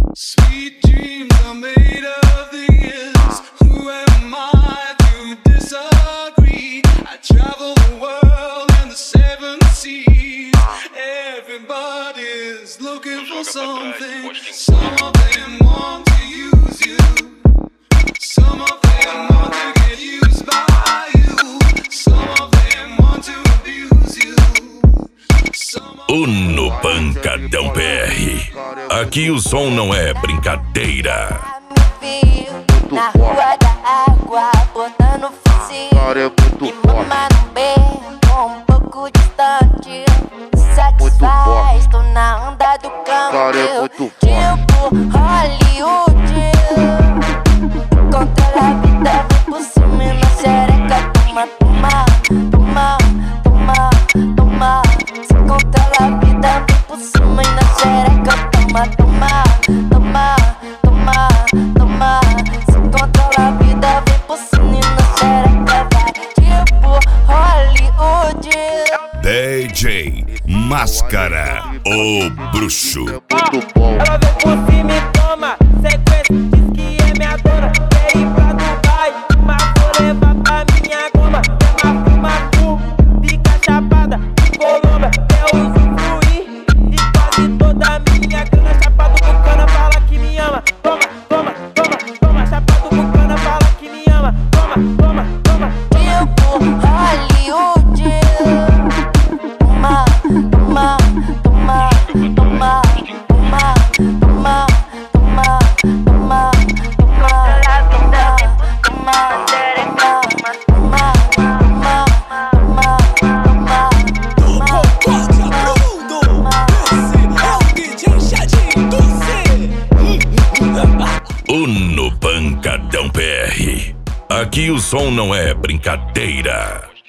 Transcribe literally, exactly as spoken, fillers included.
Sweet dreams are made of this. Who am I to disagree? I travel the world and the seven seas. Everybody's looking for something. Some of them want to use you. Some of them want to get used by you. Some of them want to abuse you. O No Pancadão P R. Aqui o som não é brincadeira. Na rua da água, botando fuzil. Me mama no beco, um pouco distante. Satisfaz, tô na onda do campo. Tipo Hollywood. Controla a vida, vem por cima e na xereca. Toma, toma, toma, toma, toma. Se controla a vida, vem por cima e na xereca. Toma, toma, toma, toma, toma. Se controla a vida, vem por cima e na xereca. Vai tipo Hollywood. D J Máscara, o bruxo. Ela vem por cima e toma sequência, diz que é minha dona. Quer ir pra Dubai, mas vou levar pra minha goma. É uma fumacu, fica chapada de Colômbia. Quer usufruir e quase toda minha grana. Chapado com cana, fala que me ama. Toma, toma, toma, toma. Chapado com cana, fala que me ama. Toma, toma, toma. Tipo Hollywood. Toma, toma, toma, toma, toma, toma, toma, toma, toma, toma, toma, xereca, toma, toma, toma, toma, toma, toma. Esse é o D J Chadinho do C. O No Pancadão P R. Aqui o som não é brincadeira.